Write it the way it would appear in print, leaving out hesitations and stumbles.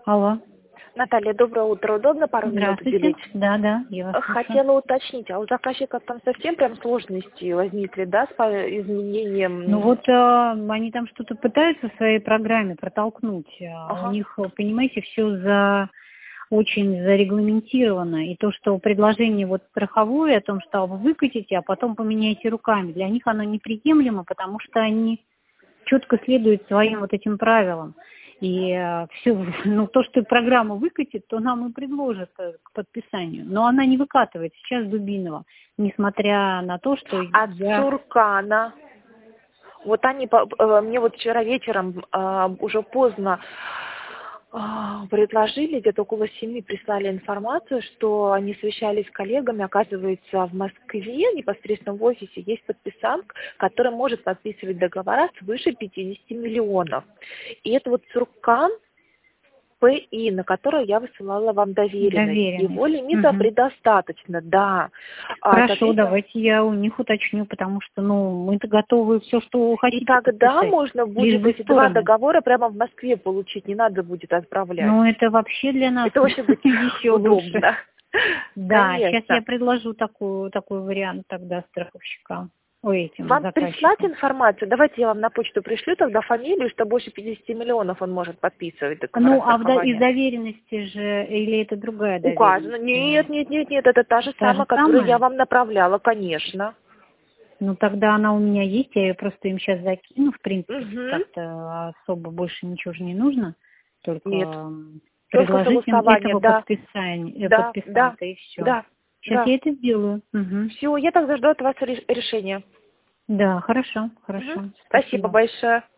Алло. Наталья, доброе утро. Удобно пару минут Здравствуйте. уделить? Да, я вас слушаю. Хотела уточнить, а у заказчика там совсем прям сложности возникли, да, с изменением? Ну вот они там что-то пытаются в своей программе протолкнуть. У Ага. них, понимаете, все очень зарегламентировано. И то, что предложение вот страховое о том, что вы выкатите, а потом поменяете руками, для них оно неприемлемо, потому что они четко следуют своим вот этим правилам. И все, ну, то, что программа выкатит, то нам и предложат к подписанию. Но она не выкатывает сейчас Дубинова, несмотря на то, что От Цуркана. Вот они, мне вот вчера вечером уже поздно предложили, где-то около 7 прислали информацию, что они совещались с коллегами, оказывается, в Москве, непосредственно в офисе, есть подписант, который может подписывать договора свыше 50 миллионов. И это вот Цуркан ПИ, на который я высылала вам доверенность. Его лимита предостаточно, да. Хорошо, давайте я у них уточню, потому что, мы-то готовы все, что хотите. И тогда подписать. можно будет эти два договора прямо в Москве получить, не надо будет отправлять. Ну, это вообще для нас это очень будет еще лучше. удобно. Да, Конечно. сейчас я предложу такой вариант тогда страховщикам. Вам прислать информацию? Давайте я вам на почту пришлю тогда фамилию, что больше 50 миллионов он может подписывать договора страхования. Из доверенности же, или это другая доверенность? Указано. Нет, это та же самая, которую я вам направляла, конечно. Ну, тогда она у меня есть, я ее просто им сейчас закину, в принципе, как-то особо больше ничего же не нужно, только предложить им этого подписанта, и все. Да. Сейчас я это сделаю. Все, я тогда жду от вас решения. Да, хорошо. Спасибо большое.